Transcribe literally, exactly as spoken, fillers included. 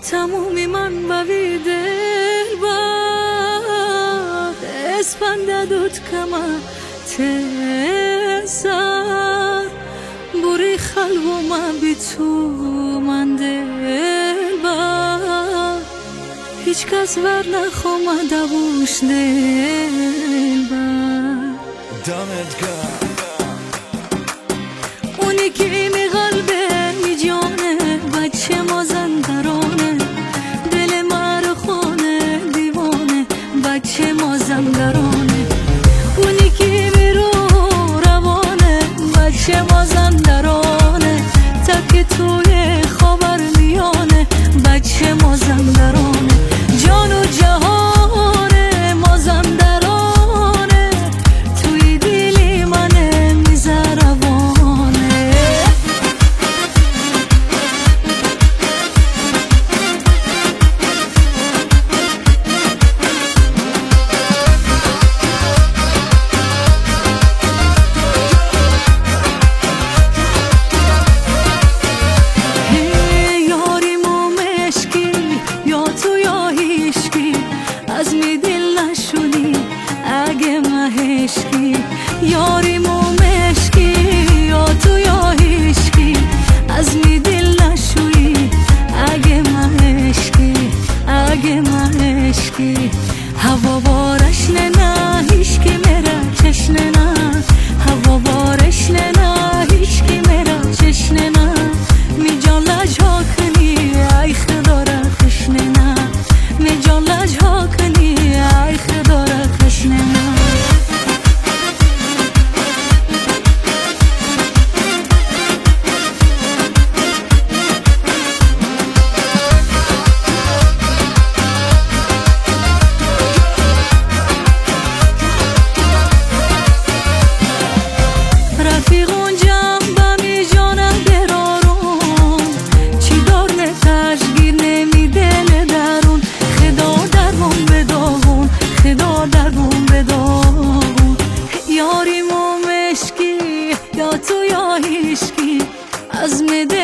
تمومی من بوی دل باد اسپنده دود کما تسر بوری خلو ما بی تو من دل باد هیچ کس ور نخوام دووش دل باد دمت گرم اونی که می قلبه می جانه بچه مازندرانه دل مرا خانه دیوانه بچه مازندرانه اونی که می رو روانه بچه مازندرانه تک توی خاور میانه بچه مازندرانه جان و جهان مازندرانه توی دلی منه میزروانه از می دل نشونی اگه مهشکی یاریمو مشکی یا تو یا هیشکی از می دل نشوی اگه مهشکی اگه مهشکی هوا بارش نه هیشکی میره چشنه نه هوا بارش نه هیشکی میره چشنه نه می جان لجها کنی ای خدا را تشنه نه می جان لجها کنی ای خدا را تشنه نه از می